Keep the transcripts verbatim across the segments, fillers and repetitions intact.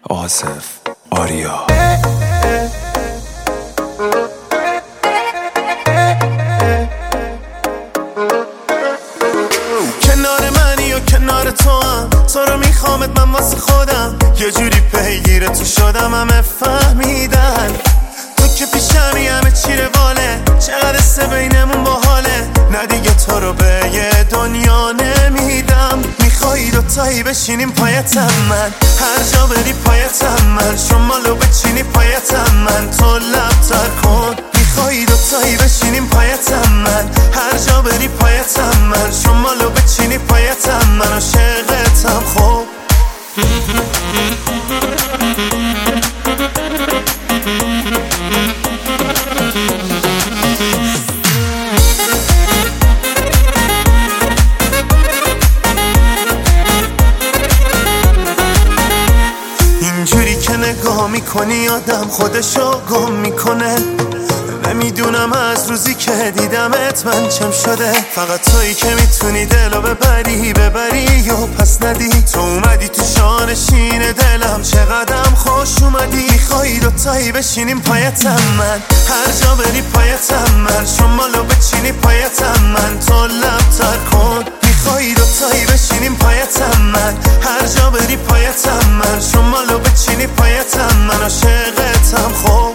آصف آریا. کنار منی و کنار تو هم، تو رو میخوامت من واسه خودم، یه جوری پیگیر تو شدم همه فهمیدن تو که پیشمی همه چی رواله، چقدر سه بینمون باحاله، نه دیگه تو رو به یه دنیا نمیدم. میخوایی دوتایی بشینیم پایتم من، هر جا بری پایتم من، شمالو بچینی پایتم من، تو لب تر کن. میخوایی دوتایی بشینیم پایتم من، هر جا بری پایتم من، شمالو بچینی پایتم من، عاشقتم خوب. اینجوری که نگاه میکنی آدم خودشو گم میکنه، نمیدونم از روزی که دیدمت من چم شده. فقط تویی که میتونی دلو ببری ببری و پس ندی، تو اومدی تو شانشین دلم، چقدرم خوش اومدی. میخوایی دوتایی بشینیم پایتم من، هر جا بری پایتم من، شمالو بچینی پایتم من، تو لب تر کن. میخوایی دوتایی بشینیم پایتم من، هر جا بری پایتم من، شمالو بچینی پایتم من، عاشقتم خوب.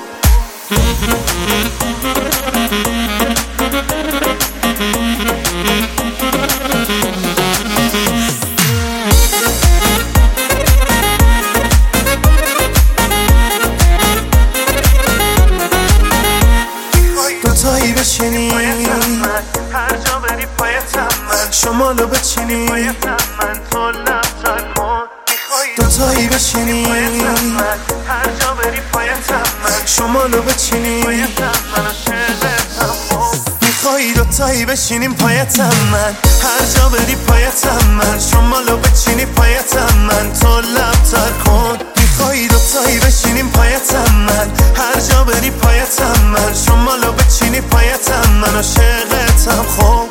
دوتایی بشینی هر جا بری پایتم من، شمالو بچینی پایتم من، تو لب تر کن. دوتایی بشینی هر جا بری پایتم من، شمالو بچینی پایتم من، عاشقتم خوب. میخوایی دوتایی بشینیم پایتم من، هر جا بری پایتم من، شمالو بچینی پایتم من، تو لب تر کن. میخوایی دوتایی بشینیم پایتم من، هر جا بری پایتم من، شمالو بچینی پایتم من، عاشقتم خوب.